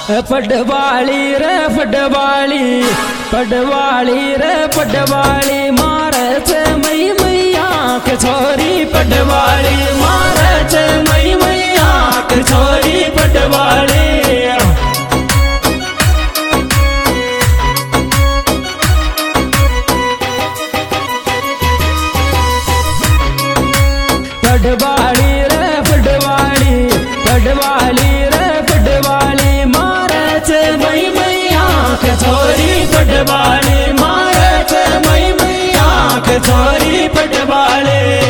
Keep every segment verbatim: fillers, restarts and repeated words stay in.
पडवाली रे पडवाली पडवाली रे पडवाली मारे छे मई मैया के छोरी पडवाली मारे छे मई मैया के छोरी पडवाली पडवाली रे पडवाली पडवाली रे पडवाली मारे छे मई मैया के छोरी पडवाली मारे छे मई मैया के छोरी पडवाली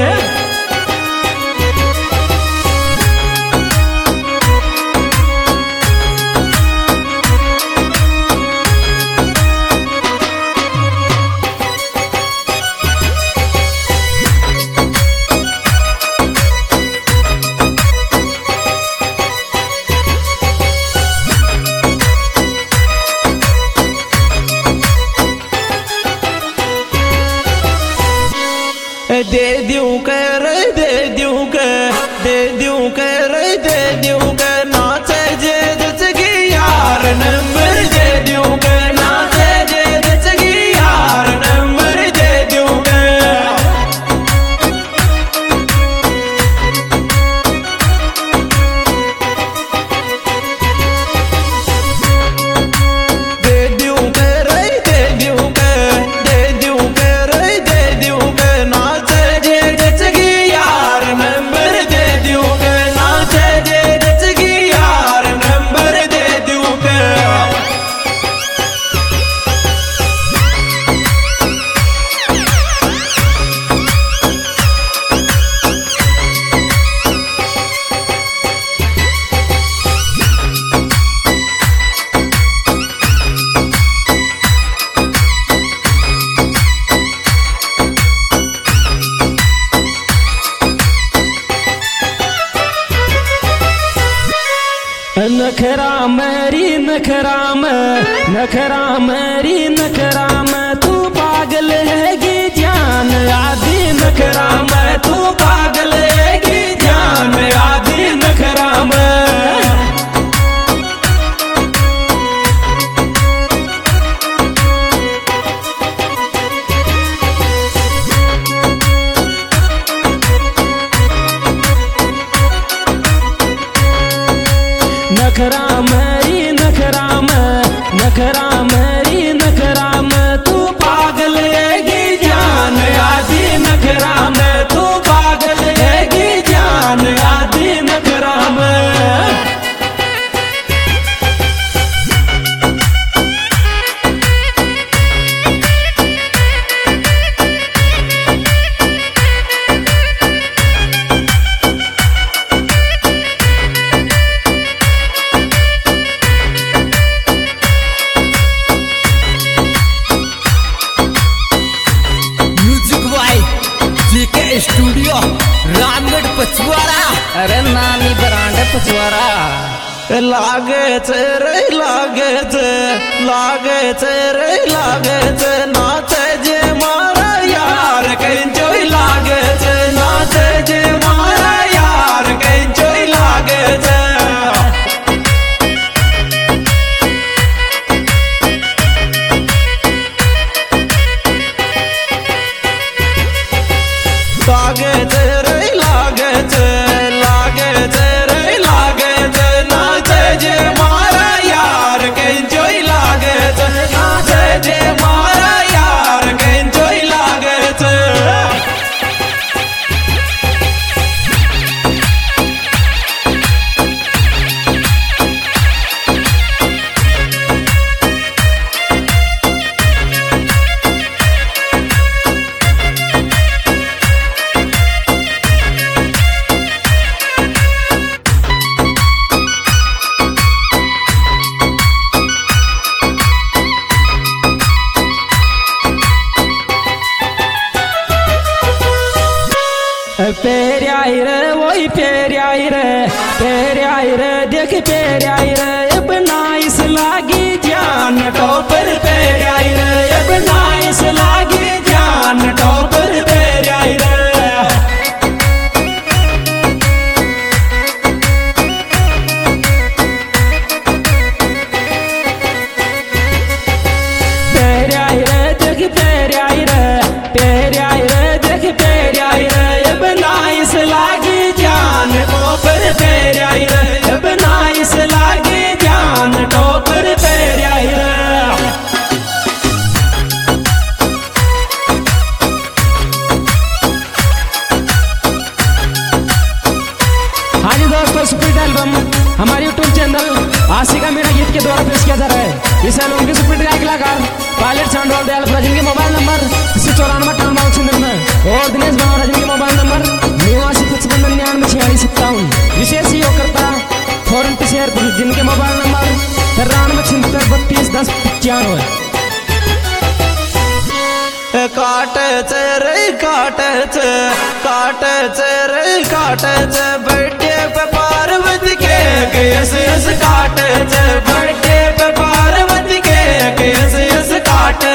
दे दूं कर दे दूं कर दे दूं कर दे दूं कर नाचे जे दचगी यार नंबर दे दूं कर नाचे जे दचगी यार नंबर दे दूं कर दे दूं कर दे दूं कर दे दूं कर दे दूं कर नाचे नखरा मेरी नखरा में नखरा मेरी नखरा में तू पागल है गी जान आदि नखरा में तू पागल है गी जान आदि नखरा में नखरा मेरी नखरा में नखरा मेरी नखरा में तू पागल है गी जान आदि नखरा में तू पागल है गी जान आदि नखरा में स्टूडियो रामगढ़ पचवारा। अरे नानी ब्रांड पचवारा लागे छे रे लागे छे लागे छे रे लागे छे नाचे जे मारा यार कहीं जोई लागे छे नाचे जे मारा यार कहीं जोई लागे छे लागे छे रे लागे छे लागे छे रे लागे छे नाचे जे मारा यार कहीं जोई लागे छे नाचे जे मारा यार कहीं जोई लागे छे पेरियाई रे वही पेरियाई रे पेरियाई रे देख पेरियाई रे अब नाइस लागी जान टॉपर पेरियाई रे अब नाइस लागी जान टॉपर पेरियाई रे पायलट सांडोल दयाल प्रजन के मोबाइल नंबर अस्सी चौरानवे अठानवे छियानवे और दिनेश महाराजन के मोबाइल नंबर निवासी पचपन निन्यानवे छियालीस सत्तावन। विशेष योगकर्ता फॉरन शेयर जिनके मोबाइल नंबर तिरानवे छिहत्तर बत्तीस दस पचानवे। काटे रे काटे काटे रे काटे बैठे पे पार्वती के कैसे यस काटे बैठे पे पार्वती के कैसे यस काटे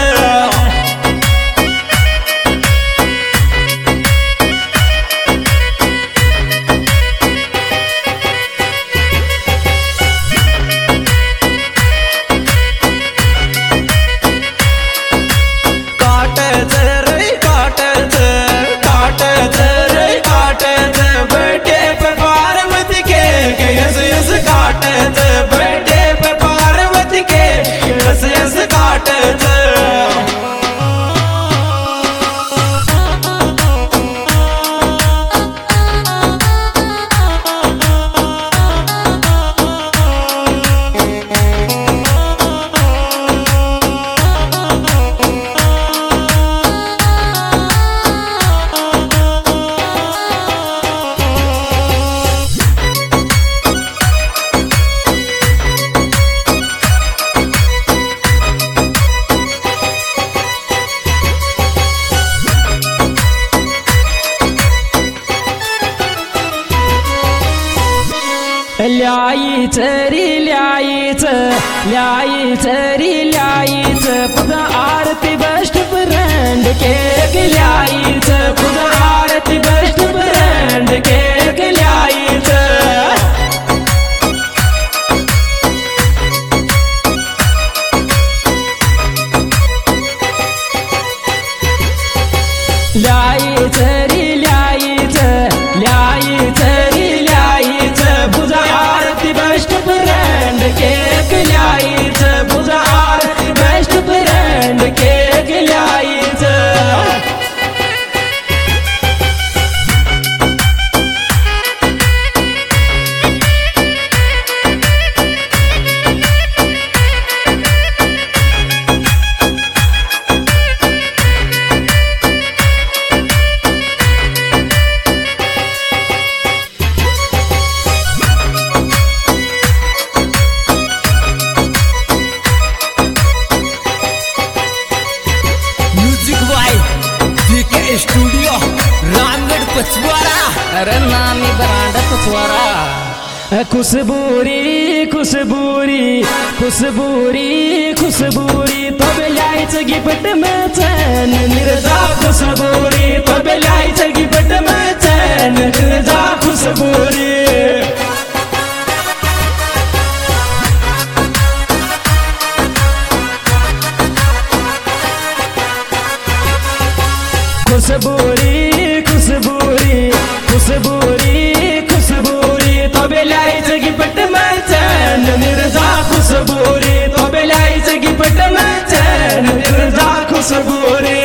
ल्याई चरी ल्याईच ल्याई चरी ल्याईच Puja Aarti best brand cake ल्याईच Puja Aarti best brand cake ल्याईच ल्याई चरी ल्याईच ल्याई चरी ल्याईच Puja Aarti best brand cake ल्याईच Puja Aarti best brand cake ल्याईच। स्टूडियो रामगढ़ पचवारा। अरे नामी ब्रांड पचवारा। खुशबूरी खुशबूरी खुशबूरी खुशबूरी तो बेलायच गिफ्ट में चैन निर्जा खुशबूरी तो बेलायच गिफ्ट में चैन निर्जा खुशबूरी। खुशबूरी खुशबूरी खुशबूरी खुशबूरी तो बेलायच गिफ्ट में चैन निर्जा खुशबूरी तो बेलायच गिफ्ट में चैन निर्जा खुशबूरी।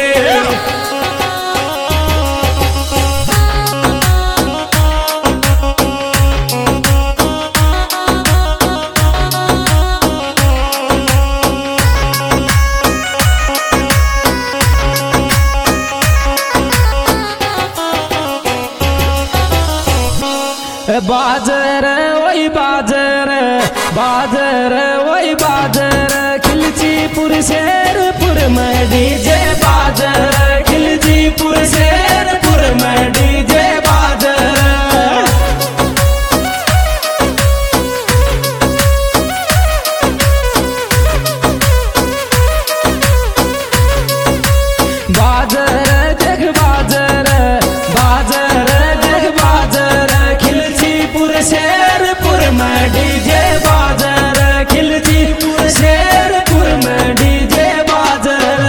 बाजर वही बाजर बाजर वही बाजर खिलचीपुर शेरपुर में डीजे बाजर खिलचीपुर शेरपुर में डीजे बाजर। बाजर देख बाजर बाजर देख बाजर शेरपुर में डीजे बाजर खिलचीपुर शेरपुर में डीजे बाजर।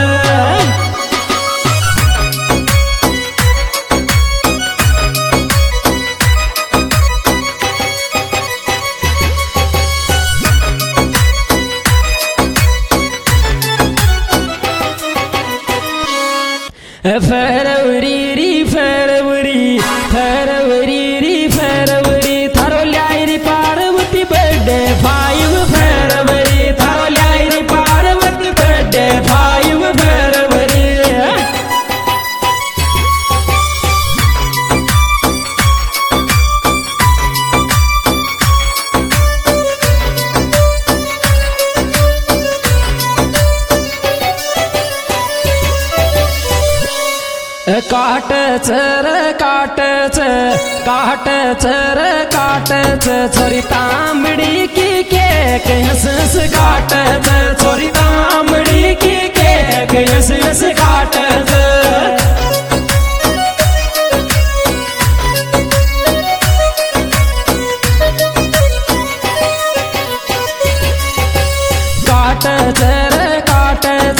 फरवरी री फरवरी फरवरी री फरवरी थारो लाई री पार्वती बर्थडे फाइव फरवरी थारो लाई री पार्वती बर्थडे। काट चर काट च काट चर काट च छोरी तांबड़ी की के हंस हंस काट च छोरी तांबड़ी की के हंस हंस काट च काट चर काट